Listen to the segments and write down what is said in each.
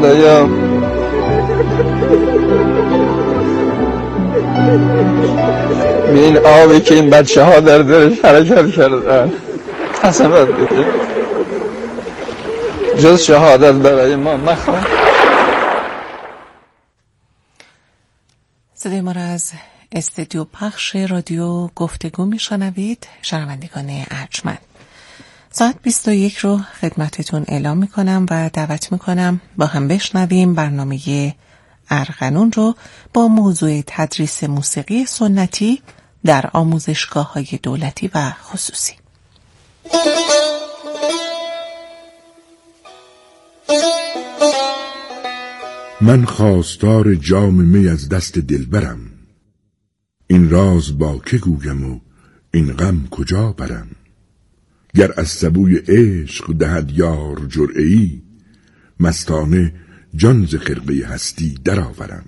خدایا این آبی که این بچه ها در درش حرکت کردن قسمت بده جز شهادت برای ما نخواه. صدای ما را از استودیو پخش رادیو گفتگو میشنوید شنوندگان ارجمند. ساعت 21 رو خدمتتون اعلام میکنم و دعوت میکنم با هم بشنویم برنامه ارغنون رو با موضوع تدریس موسیقی سنتی در آموزشگاه‌های دولتی و خصوصی. من خواستار جام می از دست دلبرم، این راز با که گویم و این غم کجا برم. گر از سبوی عشق دهد یار جرعه‌ای، مستانه جان ز خرقه هستی درآورم.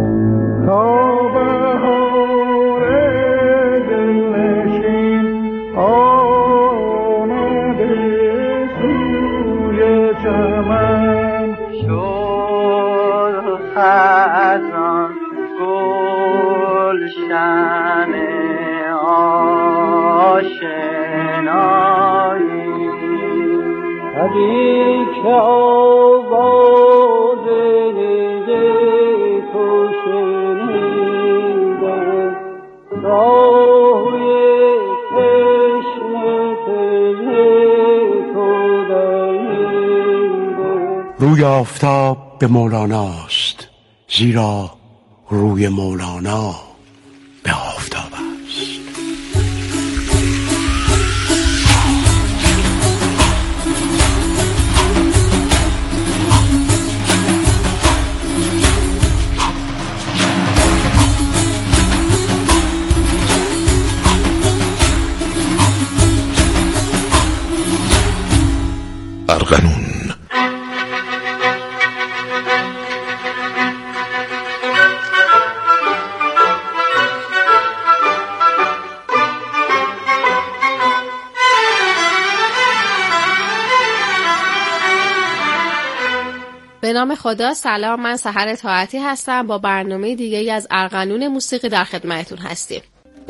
خزان گلشن آشنایی حدیث آواز تو شنیدم راهی تشنه تو دیدم. روی آفتاب به مولاناست، زیرا روی مولانا به آفتاب است. ارغنون. به نام خدا. سلام، من سحر طاعتی هستم. با برنامه دیگه از ارغنون موسیقی در خدمتتون هستیم.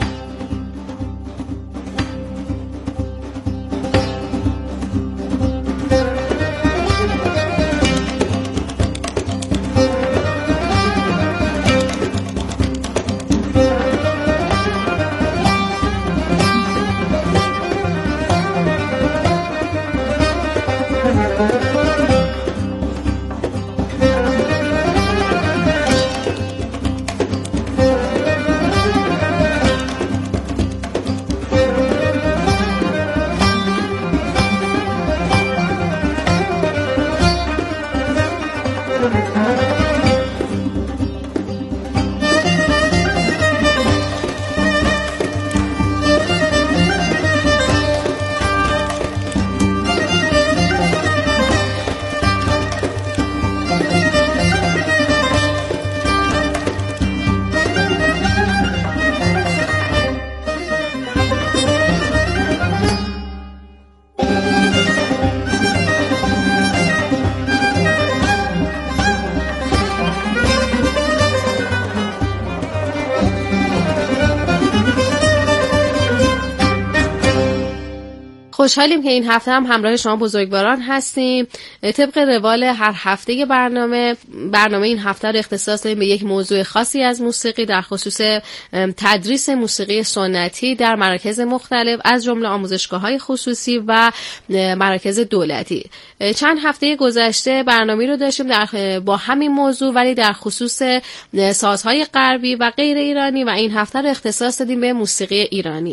خوشحالیم که این هفته هم همراه شما بزرگواران هستیم. طبق روال هر هفته برنامه این هفته رو اختصاص دادیم به یک موضوع خاصی از موسیقی، در خصوص تدریس موسیقی سنتی در مراکز مختلف از جمله آموزشگاه‌های خصوصی و مراکز دولتی. چند هفته گذشته برنامه رو داشتیم با همین موضوع، ولی در خصوص سازهای غربی و غیر ایرانی، و این هفته رو اختصاص دادیم به موسیقی ایرانی.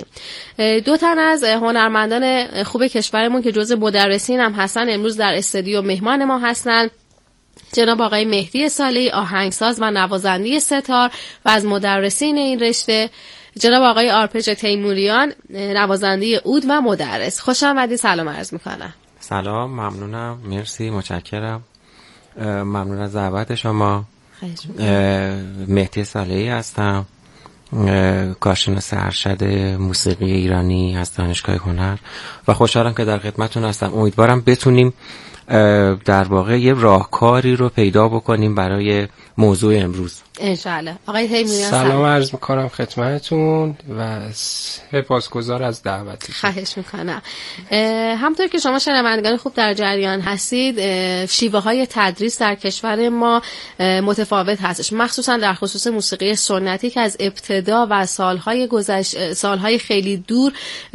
دو تن از هنرمندان خوب کشورمون که جزء مدرسین هم هستن امروز در استودیو مهمان ما هستن. جناب آقای مهدی صالحی، آهنگساز و نوازنده ستار و از مدرسین این رشته، جناب آقای آرپژ تیموریان، نوازنده عود و مدرس. خوش آمدید. سلام عرض میکنم. سلام، ممنونم، مرسی، متشکرم، ممنون از دعوت شما. مهدی صالحی هستم، کارشناس ارشد موسیقی ایرانی از دانشگاه هنر و خوشحالم که در خدمتتون هستم. امیدوارم بتونیم در واقع یه راهکاری رو پیدا بکنیم برای موضوع امروز. انشالله. آقای تیموریان سلام عرض میکنم خدمتتون و سپاسگزار از دعوتتون. خواهش میکنم. همونطور که شما شنوندگان خوب در جریان هستید، شیوه های تدریس در کشور ما متفاوت هستش، مخصوصا در خصوص موسیقی سنتی که از ابتدا و سالهای خیلی دور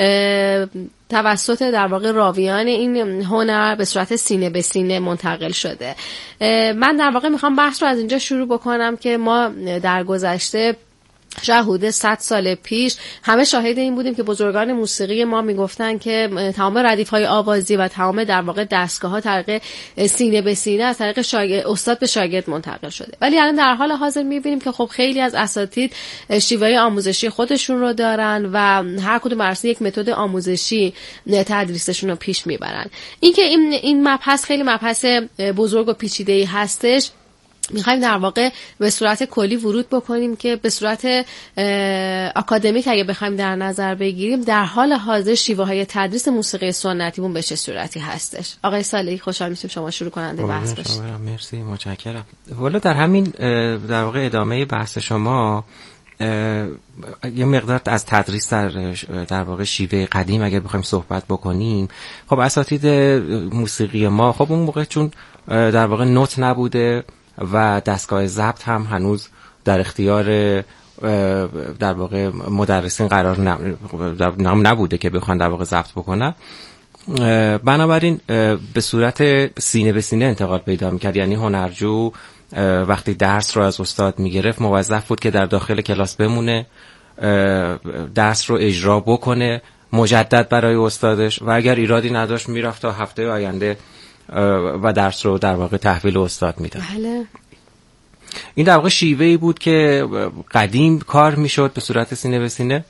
توسط در واقع راویان این هنر به صورت سینه به سینه منتقل شده. من در واقع میخوام بحث رو از اینجا شروع بکنم که ما در گذشته شاید حدود 100 سال پیش همه شاهد این بودیم که بزرگان موسیقی ما میگفتن که تمام ردیف‌های آوازی و تمام در واقع دستگاه‌ها طریق سینه به سینه از طریق استاد به شاگرد منتقل شده. ولی الان در حال حاضر می‌بینیم که خب خیلی از اساتید شیوه آموزشی خودشون رو دارن و هر کدوم بر اساس یک متد آموزشی تدریسشون رو پیش میبرن. اینکه این مبحث خیلی مبحث بزرگ و پیچیده‌ای هستش، میخوایم در واقع به صورت کلی ورود بکنیم که به صورت اکادمیک اگه بخوایم در نظر بگیریم در حال حاضر شیوه های تدریس موسیقی سنتیمون به چه صورتی هستش. آقای صالحی خوشحال میشیم شما شروع کننده بحث باشید. مرسی، متشکرم. والا در همین در واقع ادامه بحث شما یه مقدار از تدریس در واقع شیوه قدیم اگر بخوایم صحبت بکنیم، خب اساتید موسیقی ما خب اون موقع چون در واقع نوت نبوده و دستگاه ضبط هم هنوز در اختیار در واقع مدرسین قرار نبوده که بخوان در واقع ضبط بکنن، بنابراین به صورت سینه به سینه انتقال پیدا میکرد. یعنی هنرجو وقتی درس رو از استاد میگرفت موظف بود که در داخل کلاس بمونه، درس رو اجرا بکنه مجدد برای استادش و اگر ایرادی نداشت میرفت تا هفته آینده و درس رو در واقع تحویل استاد میداد. بله. این در واقع شیوهی بود که قدیم کار میشد به صورت سینه به سینه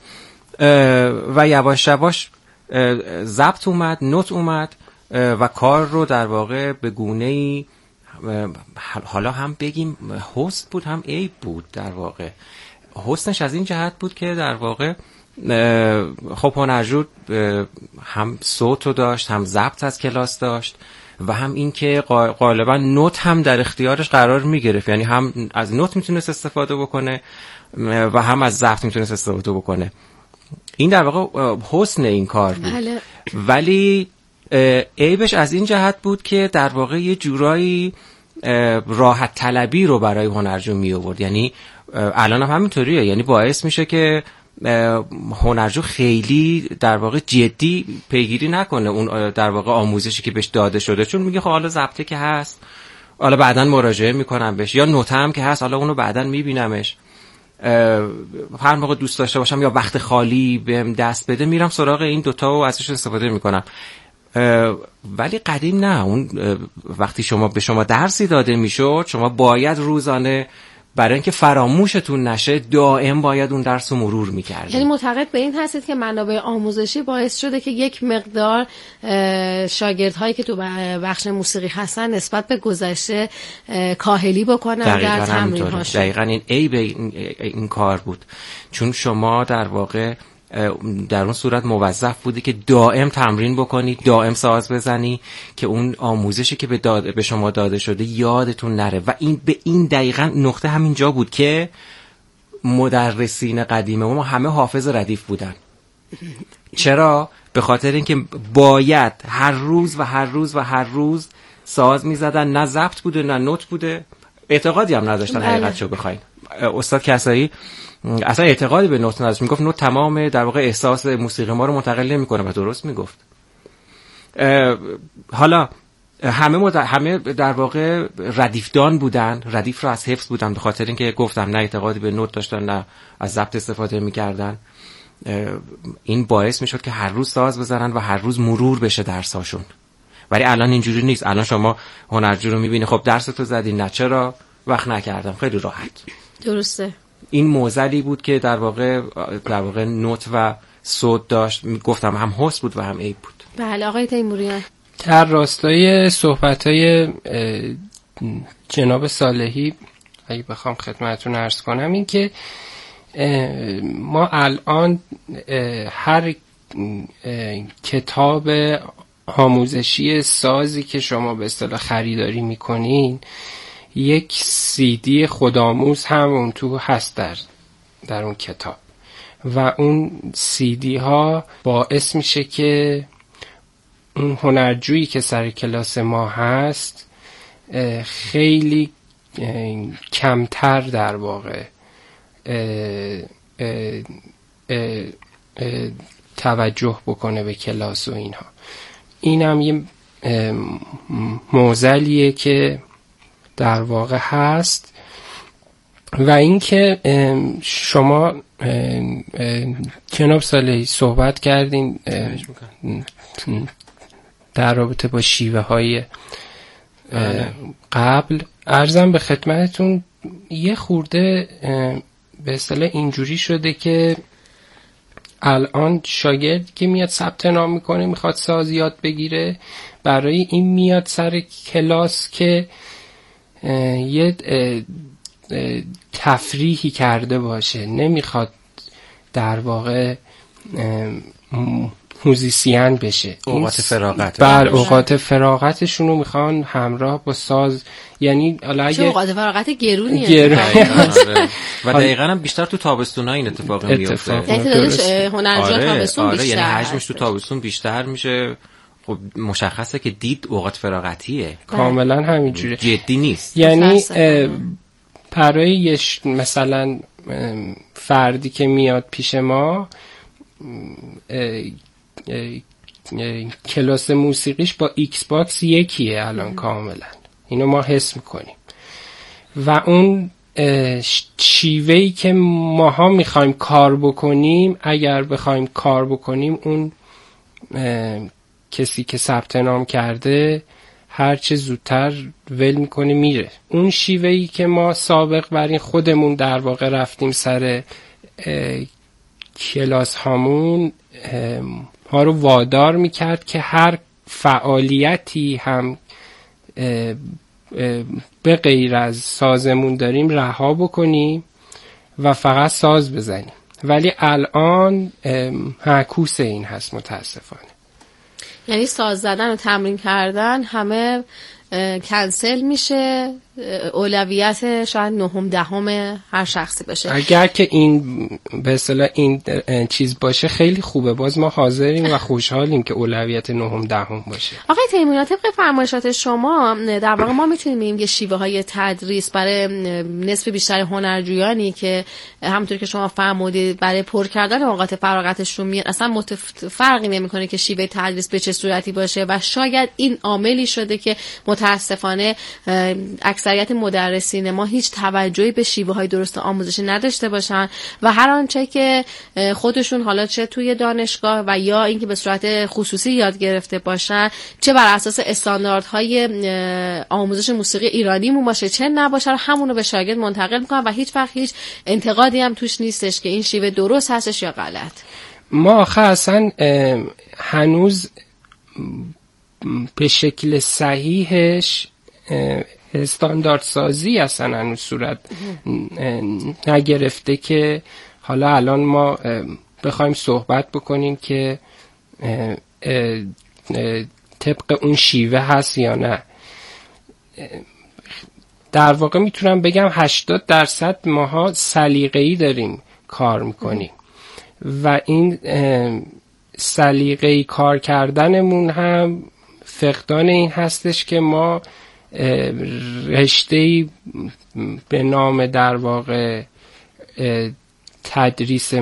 و یواش یواش ضبط اومد، نوت اومد و کار رو در واقع به گونه‌ای حالا هم بگیم حسن بود هم عیب بود. در واقع حسنش از این جهت بود که در واقع خب هنرجو هم صوت رو داشت، هم ضبط از کلاس داشت و هم این که غالبا نوت هم در اختیارش قرار می گرفت، یعنی هم از نوت میتونست استفاده بکنه و هم از ضبط میتونست استفاده بکنه. این در واقع حسن این کار بود. بله. ولی عیبش از این جهت بود که در واقع یه جورایی راحت طلبی رو برای هنرجو می آورد. یعنی الان هم همینطوریه، یعنی باعث میشه که هنرجو خیلی در واقع جدی پیگیری نکنه اون در واقع آموزشی که بهش داده شده، چون میگه خب حالا ضبطه که هست حالا بعداً مراجعه میکنم بهش، یا نوته هم که هست حالا اونو بعداً میبینمش، هر موقع دوست داشته باشم یا وقت خالی بهم دست بده میرم سراغ این دوتا و ازش استفاده میکنم. ولی قدیم نه، اون وقتی به شما درسی داده میشد شما باید روزانه برای اینکه فراموشتون نشه دائم باید اون درس رو مرور میکردید. یعنی معتقد به این هستید که منابع آموزشی باعث شده که یک مقدار شاگردهایی که تو بخش موسیقی هستن نسبت به گذشته کاهلی بکنن در تمرین‌هاشون. دقیقاً این عیب این کار بود، چون شما در واقع در اون صورت موظف بودی که دائم تمرین بکنی، دائم ساز بزنی که اون آموزشی که به شما داده شده یادتون نره. و این به این دقیقاً نقطه همینجا بود که مدرسین قدیم ما همه حافظ ردیف بودن. چرا؟ به خاطر اینکه باید هر روز ساز میزدن، نه ضبط بوده نه نوت بوده، اعتقادی هم نداشتن. حقیقتشو بخواین استاد کسایی اصلا اعتقادی به نوت نداشت، میگفت نوت تمام در واقع احساس موسیقی ما رو منتقل نمیکنه و درست میگفت. حالا همه در واقع ردیفدان بودن، ردیف رو از حفظ بودن، به خاطر اینکه گفتم نه اعتقادی به نوت داشتن نه از ضبط استفاده میکردن. این باعث میشد که هر روز ساز بزنن و هر روز مرور بشه درساشون. ولی الان اینجوری نیست. الان شما هنرجو رو میبینی خب درستو زدی، نه چرا وقت نکردم، خیلی راحت. درسته. این موزلی بود که در واقع نوت و صوت داشت، گفتم هم حسن بود و هم عیب بود. بله آقای تیموریان. در راستای صحبت‌های جناب صالحی اگه بخوام خدمتتون عرض کنم این که ما الان هر کتاب آموزشی سازی که شما به اصطلاح خریداری میکنین، یک CD خودآموز هم اون تو هست در اون کتاب و اون CD ها باعث میشه که اون هنرجویی که سر کلاس ما هست خیلی کمتر در واقع توجه بکنه به کلاس و اینها. این هم یه معضلیه که در واقع هست. و اینکه شما جناب صالحی صحبت کردین در رابطه با شیوه های قبل، عرضم به خدمتتون یه خورده به اصطلاح اینجوری شده که الان شاگرد که میاد ثبت نام میکنه میخواد ساز یاد بگیره، برای این میاد سر کلاس که یه تفریحی کرده باشه، نمیخواد در واقع موزیسین بشه. اوقات فراغت بر اوقات فراغتشون رو میخوان همراه با ساز، یعنی چه اوقات فراغت گرونیه. و دقیقاً هم بیشتر تو تابستون‌ها این اتفاق میفته. هنرجو تابستون بیشتر، یعنی حجمش تو تابستون بیشتر میشه. خب مشخصه که دید اوقات فراغتیه، کاملا همینجوره، جدی نیست. یعنی برای مثلا فردی که میاد پیش ما کلاس موسیقیش با ایکس باکس یکیه الان کاملا، اینو ما حس میکنیم. و اون شیوهی که ماها میخوایم کار بکنیم، اگر بخوایم کار بکنیم، اون کسی که ثبت نام کرده هر چه زودتر ول میکنه میره. اون شیوهی که ما سابق بر این خودمون در واقع رفتیم سر کلاس هامون، ما رو وادار میکرد که هر فعالیتی هم به غیر از سازمون داریم رها بکنیم و فقط ساز بزنیم. ولی الان معکوس این هست متاسفانه. یعنی ساز زدن و تمرین کردن همه کنسل میشه، اولویت شاید 9/10 هر شخصی باشه. اگر که این به اصطلاح این چیز باشه خیلی خوبه، باز ما حاضریم و خوشحالیم که اولویت 9/10 باشه. آقای تیموریان، طبق فرمایشات شما در واقع ما میتونیم بگیم که شیوه های تدریس برای نصف بیشتر هنرجویانی که همونطور که شما فرمودید برای پر کردن اوقات فراغتشون میاد، اصلا فرقی نمیکنه که شیوه تدریس به چه صورتی باشه و شاید این عاملی شده که متاسفانه اکثریت مدرسین ما هیچ توجهی به شیوه های درست آموزشی نداشته باشن و هر آنچه که خودشون حالا چه توی دانشگاه و یا اینکه به صورت خصوصی یاد گرفته باشن، چه بر اساس استانداردهای آموزش موسیقی ایرانیمون باشه چه نباشه، همونو به شاگرد منتقل میکنن و هیچ وقت هیچ انتقادی هم توش نیستش که این شیوه درست هستش یا غلط. ما آخه اصلا هنوز به شکل صحیحش استاندارد سازی اصلا هنوز صورت نگرفته که حالا الان ما بخوایم صحبت بکنیم که طبق اون شیوه هست یا نه. در واقع میتونم بگم 80% ماها سلیقه‌ای داریم کار میکنیم و این سلیقه‌ای کار کردنمون هم فقدان این هستش که ما رشته‌ای به نام در واقع تدریس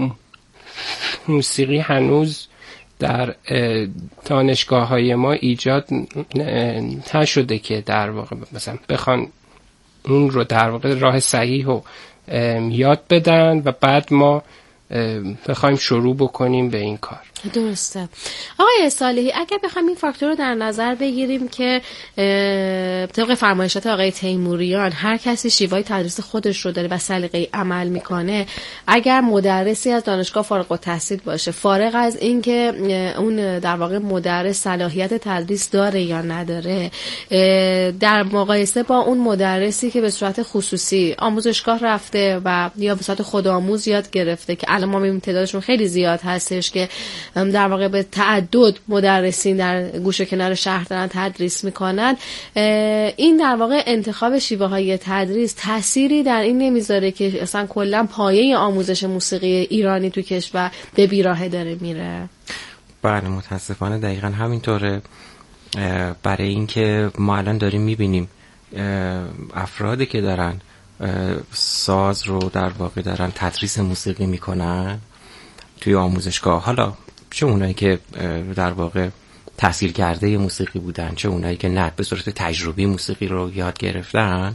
موسیقی هنوز در دانشگاه‌های ما ایجاد نشده که در واقع مثلا بخوان اون رو در واقع راه صحیح رو یاد بدن و بعد ما بخوایم شروع بکنیم به این کار. درسته. آقای صالحی، اگر بخوایم این فاکتور رو در نظر بگیریم که طبق فرمایشات آقای تیموریان هر کسی شیوه تدریس خودش رو داره و سلیقه‌ای عمل میکنه، اگر مدرسی از دانشگاه فارغ التحصیل باشه، فارغ از این که اون در واقع مدرس صلاحیت تدریس داره یا نداره، در مقایسه با اون مدرسی که به صورت خصوصی آموزشگاه رفته و یا به صورت خودآموز یاد گرفته که الان ما می‌بینیم تعدادشون خیلی زیاد هستش که در واقع به تعدد مدرسین در گوشه کنار شهر دارن تدریس میکنن، این در واقع انتخاب شیوه های تدریس تأثیری در این نمیذاره که اصلا کلا پایه آموزش موسیقی ایرانی تو کشور به بیراهه داره میره؟ بله متاسفانه دقیقا همینطوره. برای اینکه ما الان داریم میبینیم افرادی که دارن ساز رو در واقع دارن تدریس موسیقی میکنن توی آموزشگاه، حالا چه اونایی که در واقع تحصیل کرده موسیقی بودن، چه اونایی که نه به صورت تجربی موسیقی رو یاد گرفتن،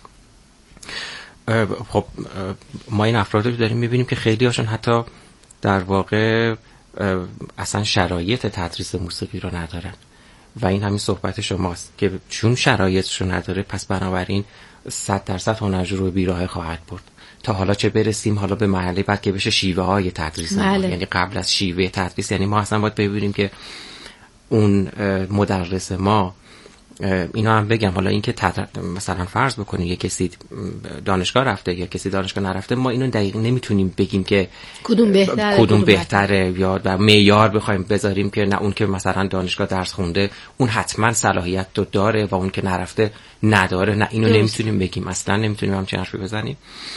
خب ما این افراد رو داریم میبینیم که خیلی هاشون حتی در واقع اصلا شرایط تدریس موسیقی رو ندارن و این همین صحبت شماست که چون شرایطش رو نداره پس بنابراین 100% هنرجو رو بیراه خواهد برد. تا حالا چه برسیم حالا به مرحله بعد که بشه شیوه های تدریس ما. یعنی قبل از شیوه تدریس یعنی ما اصلا باید ببینیم که اون مدرس ما، اینا هم بگم حالا این که مثلا فرض بکنیم یه کسی دانشگاه رفته یا کسی دانشگاه نرفته، ما اینو دقیق نمیتونیم بگیم که کدوم بهتره یا در معیار بخوایم بذاریم که نه اون که مثلا دانشگاه درس خونده اون حتما صلاحیت رو داره و اون که نرفته نداره. نه اینو نمیتونیم بگیم، اصلا نمیتونیم همچین حرفی بزنیم.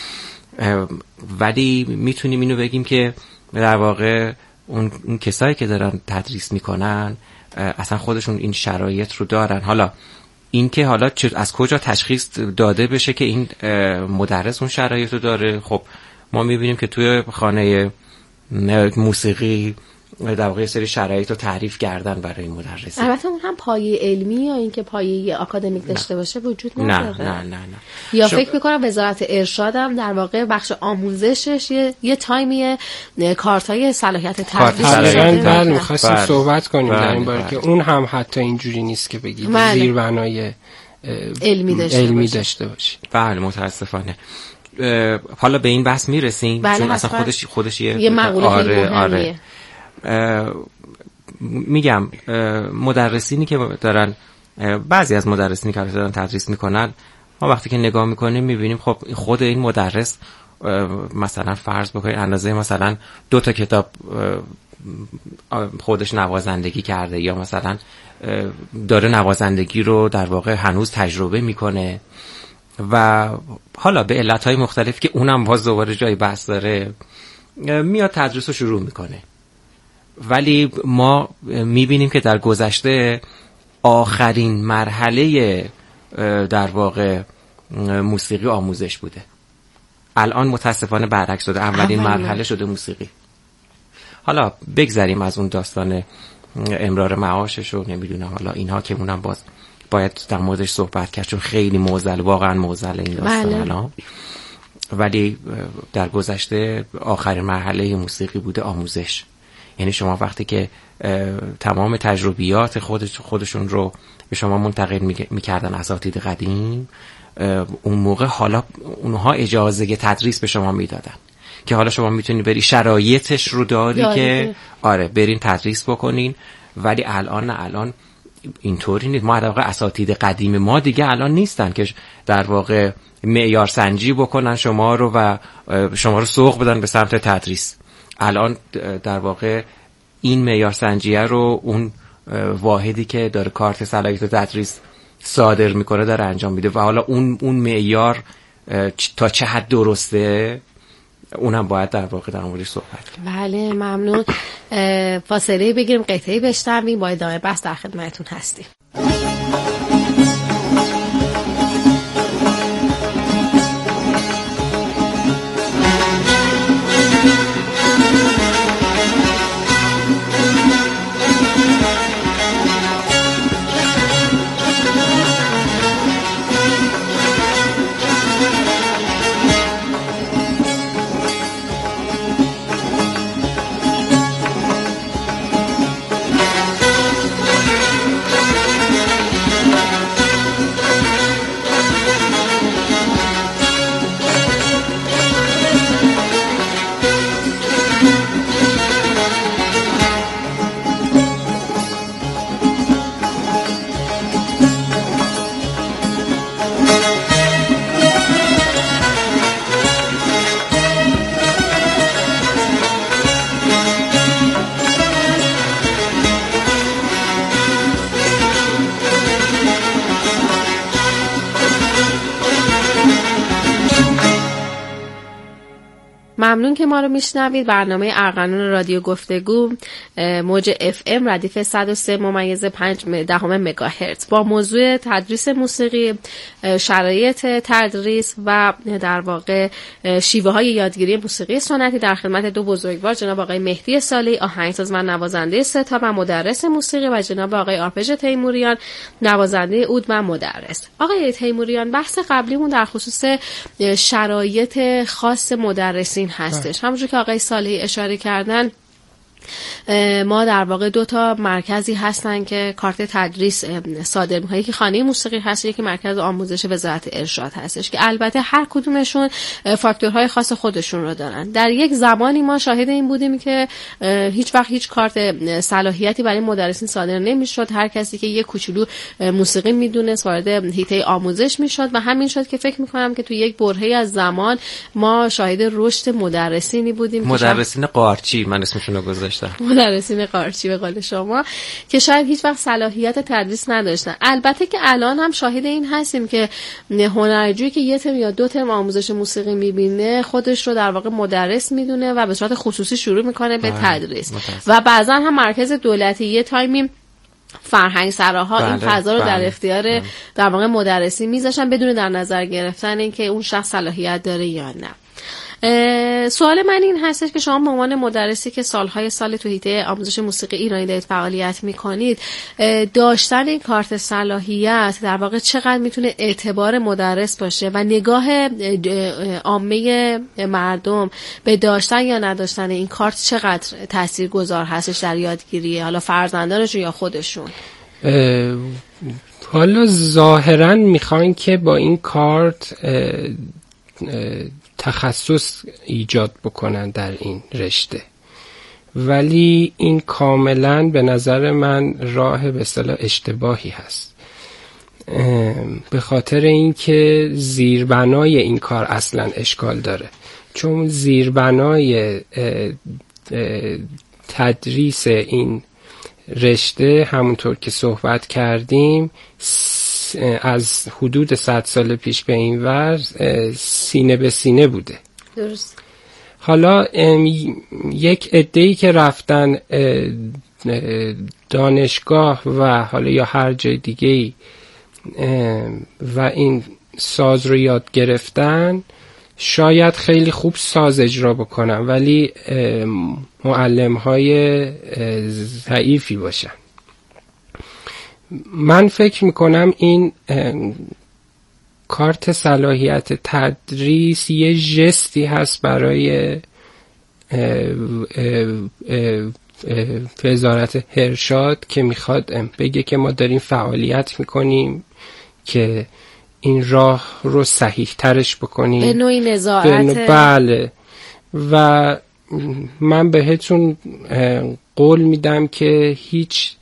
ولی میتونیم اینو بگیم که در واقع اون کسایی که دارن تدریس میکنن اصلا خودشون این شرایط رو دارن. حالا این که حالا از کجا تشخیص داده بشه که این مدرس اون شرایط رو داره، خب ما میبینیم که توی خانه موسیقی در واقع سری شرایط رو تعریف کردن برای این مدرس. البته اون هم پایه علمی یا اینکه پایه آکادمیک داشته باشه وجود نداره. نه. یا فکر میکنم وزارت ارشاد هم در واقع بخش آموزشش یه تایمی کارتای صلاحیت تدریس داره. می‌خواستیم صحبت کنیم در این باره که اون هم حتی اینجوری نیست که بگید زیربنای علمی داشته باشه. بله متاسفانه. حالا به این بحث میرسیم چون اصلا خودش یه مقوله مهمیه. میگم مدرسینی که دارن، بعضی از مدرسینی که دارن تدریس میکنن، ما وقتی که نگاه میکنیم میبینیم خب خود این مدرس مثلا فرض بکنید اندازه مثلا 2 تا کتاب خودش نوازندگی کرده یا مثلا داره نوازندگی رو در واقع هنوز تجربه میکنه و حالا به علتهای مختلف که اونم باز دوباره جای بحث داره میاد تدریس رو شروع میکنه. ولی ما میبینیم که در گذشته آخرین مرحله در واقع موسیقی آموزش بوده. الان متاسفانه برعکس شده، اولین مرحله شده موسیقی. حالا بگذریم از اون داستان امرار معاشش و نمیدونم حالا اینها که اونم باز باید در موردش صحبت کرد چون خیلی معضل، واقعا معضل این داستان الان. ولی در گذشته آخرین مرحله موسیقی بوده آموزش. یعنی شما وقتی که تمام تجربیات خودشون رو به شما منتقل میکردن اساتید قدیم، اون موقع حالا اونها اجازه تدریس به شما میدادن که حالا شما میتونی بری شرایطش رو داری که آره برین تدریس بکنین. ولی الان اینطوری نیست. ما در واقع اساتید قدیم ما دیگه الان نیستن که در واقع معیار سنجی بکنن شما رو و شما رو سوق بدن به سمت تدریس. الان در واقع این معیار سنجیه رو اون واحدی که داره کارت صلاحیت تدریس صادر میکنه داره انجام میده و حالا اون معیار تا چه حد درسته اونم باید در واقع در موردش صحبت کنیم. بله ممنون. فاصله بگیریم، قطعه‌ای بشنویم، با ادامه بحث در خدمتتون هستیم. ممنون که ما رو میشنوید. برنامه ارغنون رادیو گفتگو موج FM ردیف 103.5 مگاهرتز با موضوع تدریس موسیقی، شرایط تدریس و در واقع شیوه های یادگیری موسیقی سنتی در خدمت دو بزرگوار، جناب آقای مهدی صالحی آهنگساز و نوازنده ستا و مدرس موسیقی و جناب آقای آرپژ تیموریان نوازنده عود و مدرس. آقای تیموریان، بحث قبلیمون در خصوص شرایط خاص مدرسین هستش. همونجور که آقای صالحی اشاره کردن، ما در واقع 2 مرکزی هستن که کارت تدریس صادر می‌کنن. یکی خانه موسیقی هست، یکی مرکز آموزش وزارت ارشاد هستش که البته هر کدومشون فاکتورهای خاص خودشون رو دارن. در یک زمانی ما شاهد این بودیم که هیچ وقت هیچ کارت صلاحیتی برای مدرسین صادر نمی‌شد. هر کسی که یک کوچولو موسیقی میدونست وارد حیطه آموزش میشد و همین شد که فکر می‌کنم که تو یک برهه‌ای از زمان ما شاهد رشد مدرسینی بودیم، مدرسین قارچی من اسمشون رو گذاشتم، مدرسین قارچی به قول شما، که شاید هیچ وقت صلاحیت تدریس نداشتن. البته که الان هم شاهد این هستیم که هنرجویی که 1 ترم یا 2 ترم آموزش موسیقی میبینه خودش رو در واقع مدرس میدونه و به صورت خصوصی شروع میکنه به تدریس و بعضا هم مرکز دولتی یه تایمی فرهنگ سراها این فضا رو در اختیار در واقع مدرسی میذاشن بدون در نظر گرفتن اینکه اون شخص صلاحیت داره یا نه. سوال من این هستش که شما به عنوان مدرسی که سالهای سال تو حیطه آموزش موسیقی ایرانی دارید فعالیت میکنید، داشتن این کارت صلاحیت در واقع چقدر میتونه اعتبار مدرس باشه و نگاه عامه مردم به داشتن یا نداشتن این کارت چقدر تاثیرگذار هستش در یادگیری حالا فرزندانشون یا خودشون؟ حالا ظاهرا میخوان که با این کارت تخصص ایجاد بکنن در این رشته، ولی این کاملا به نظر من راه به اصطلاح اشتباهی هست، به خاطر اینکه زیربنای این کار اصلا اشکال داره. چون زیربنای تدریس این رشته همونطور که صحبت کردیم از حدود 100 سال پیش به این ور سینه به سینه بوده. درست. حالا یک عده‌ای که رفتن دانشگاه و حالا یا هر جای دیگه‌ای و این ساز رو یاد گرفتن شاید خیلی خوب ساز اجرا بکنن ولی معلم‌های ضعیفی باشن. من فکر میکنم این کارت صلاحیت تدریس یه ژستی هست برای وزارت ارشاد که میخواد بگه که ما داریم فعالیت میکنیم که این راه رو صحیح ترش بکنیم، به نوعی نظارت. بله. و من بهتون قول میدم که هیچ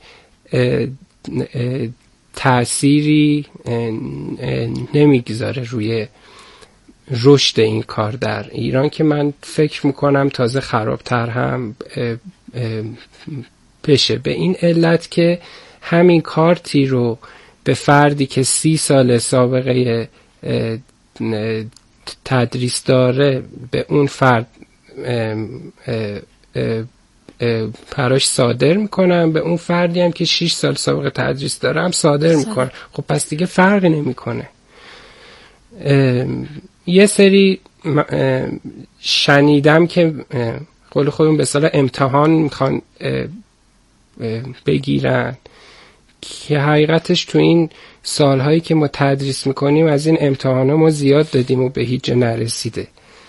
تأثیری نمیگذاره روی رشد این کار در ایران که من فکر میکنم تازه خرابتر هم بشه، به این علت که همین کارتی رو به فردی که 30 سال سابقه تدریس داره به اون فرد پراش صادر میکنم، به اون فردی هم که 6 سال سابقه تدریس داره هم صادر میکنم. خب پس دیگه فرقی نمیکنه. یه سری شنیدم که قول خودم به اصطلاح امتحان میخوان بگیرن که حقیقتش تو این سالهایی که ما تدریس میکنیم از این امتحانا ما زیاد دادیم و به هیچ جا نرسیده.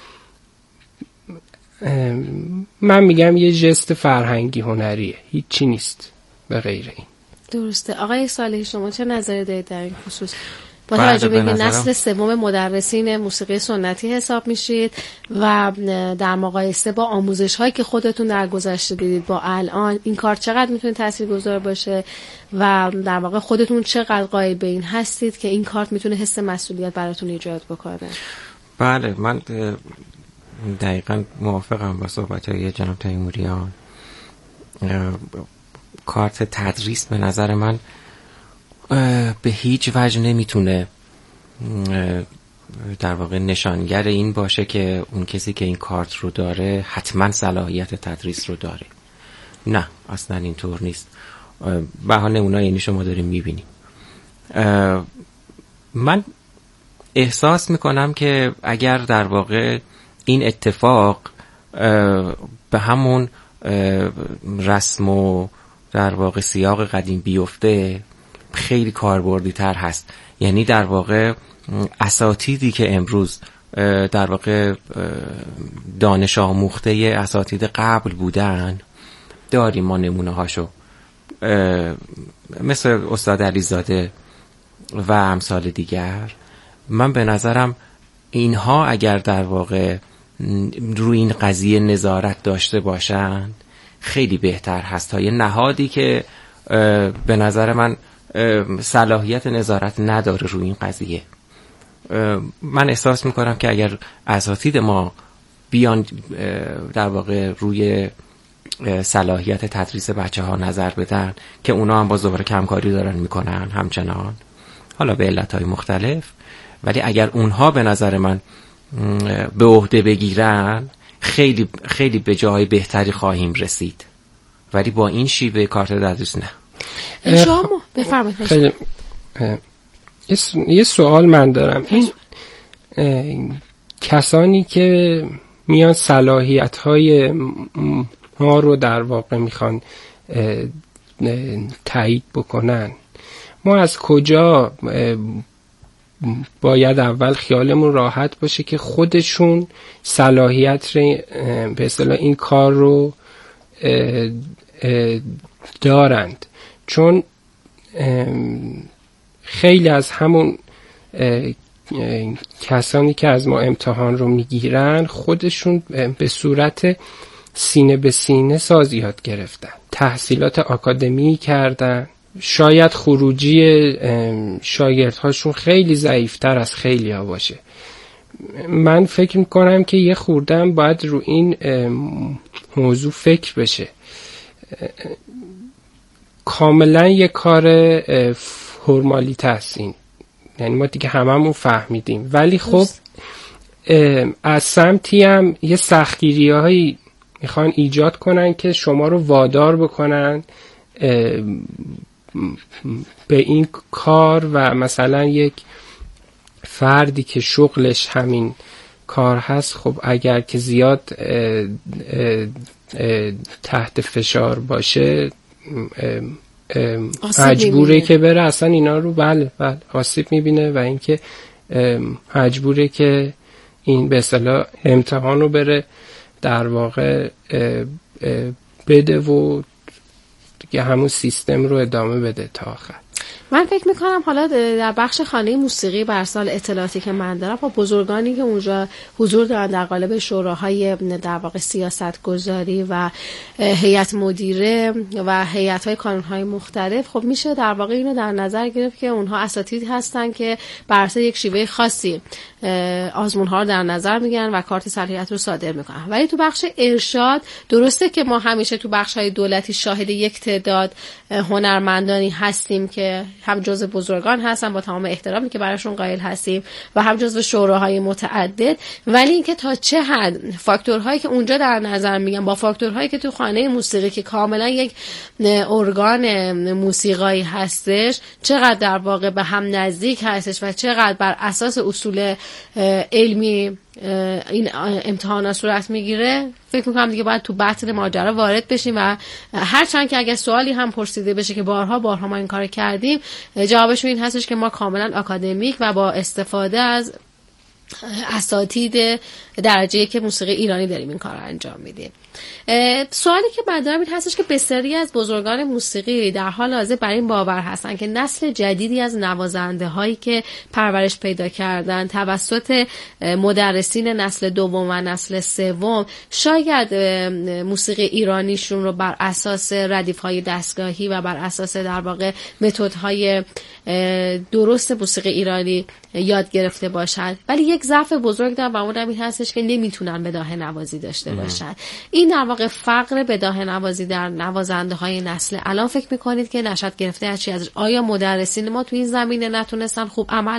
من میگم یه ژست فرهنگی هنریه، هیچی نیست به غیر این. درسته. آقای صالحی شما چه نظری دارید در این خصوص؟ با توجه به اینکه نسل سوم مدرسین موسیقی سنتی حساب میشید و در مقایسه با آموزش هایی که خودتون در گذشته دیدید با الان، این کار چقدر میتونه تاثیرگذار باشه و در واقع خودتون چقدر قائل به این هستید که این کارت میتونه حس مسئولیت براتون ایجاد بکنه؟ بله، من دقیقاً موافقم با صحبت‌های جناب تیموریان. کارت تدریس به نظر من به هیچ وجه نمیتونه در واقع نشانگر این باشه که اون کسی که این کارت رو داره حتما صلاحیت تدریس رو داره. نه، اصلا اینطور نیست. بهانه اونا یعنی شما داریم میبینیم. من احساس میکنم که اگر در واقع این اتفاق به همون رسم و در واقع سیاق قدیم بیفته خیلی کاربردی تر هست. یعنی در واقع اساتیدی که امروز در واقع دانش آموخته اساتید قبل بودن داریم ما نمونه هاشو، مثل استاد علیزاده و امثال دیگر. من به نظرم اینها اگر در واقع روی این قضیه نظارت داشته باشند خیلی بهتر هست تا یه نهادی که به نظر من صلاحیت نظارت نداره روی این قضیه. من احساس میکنم که اگر اساتید ما بیان در واقع روی صلاحیت تدریس بچه ها نظر بدن که اونا هم باز دوباره کمکاری دارن میکنن همچنان، حالا به علتهای مختلف، ولی اگر اونها به نظر من به عهده بگیرن خیلی خیلی به جای بهتری خواهیم رسید. ولی با این شیوه کارت تدریس نه. شما بفرمایید. یه سوال من دارم. این کسانی که میان صلاحیت‌های ما رو در واقع میخوان تایید بکنن، ما از کجا باید اول خیالمون راحت باشه که خودشون صلاحیت به اصطلاح این کار رو دارند؟ چون خیلی از همون کسانی که از ما امتحان رو میگیرن خودشون به صورت سینه به سینه ساز یاد گرفتن، تحصیلات آکادمی کردن، شاید خروجی شاگردهاشون خیلی ضعیفتر از خیلی ها باشه. من فکر میکنم که یه خوردم باید رو این موضوع فکر بشه. کاملا یه کار فرمالیته است این، یعنی ما دیگه هممون فهمیدیم، ولی خب از سمتی هم یه سختگیری هایی میخوان ایجاد کنن که شما رو وادار بکنن به این کار و مثلا یک فردی که شغلش همین کار هست، خب اگر که زیاد تحت فشار باشه مجبوره که بره اصلا اینا رو بله آسیب میبینه و اینکه مجبوره که این به اصطلاح امتحان رو بره در واقع بده و دیگه همون سیستم رو ادامه بده تا آخر. من فکر میکنم حالا در بخش خانه موسیقی بر سال اطلاعاتی که من دارم با بزرگانی که اونجا حضور دارن در قالب شوراهای در واقع سیاست گذاری و هیئت مدیره و هیئت‌های کانون‌های مختلف، خب میشه در واقع اینو در نظر گرفت که اونها اساتید هستن که بر اساس یک شیوه خاصی آزمون‌ها رو در نظر میگیرن و کارت صلاحیت رو صادر میکنن. ولی تو بخش ارشاد درسته که ما همیشه تو بخش‌های دولتی شاهد یک تعداد هنرمندانی هستیم که هم جزو بزرگان هستن با تمام احترامی که براشون قائل هستیم و هم جزو شوراهای متعدد، ولی اینکه تا چه حد فاکتورهایی که اونجا در نظر میگن با فاکتورهایی که تو خانه موسیقی که کاملا یک ارگان موسیقایی هستش چقدر در واقع به هم نزدیک هستش و چقدر بر اساس اصول علمی این امتحانات صورت میگیره، فکر میکنم دیگه باید تو بطن ماجرا وارد بشیم و هرچند که اگه سوالی هم پرسیده بشه که بارها ما این کار کردیم، جوابشون این هستش که ما کاملا آکادمیک و با استفاده از اساتید درجه که موسیقی ایرانی داریم این کار رو انجام میدیم. سوالی که من دارم این هستش که بسیاری از بزرگان موسیقی در حال حاضر بر این باور هستن که نسل جدیدی از نوازنده هایی که پرورش پیدا کردن توسط مدرسین نسل دوم و نسل سوم شاید موسیقی ایرانیشون رو بر اساس ردیف های دستگاهی و بر اساس در واقع متد های درست موسیقی ایرانی یاد گرفته باشند، ولی یک ضعف بزرگ دارن و اونم این هستش که نمیتونن بداهه نوازی داشته باشن. این در واقع فقر بداهه نوازی در نوازنده های نسل الان فکر میکنید که نشأت گرفته از چی؟ آیا مدرسین ما تو این زمینه نتونستن خوب عمل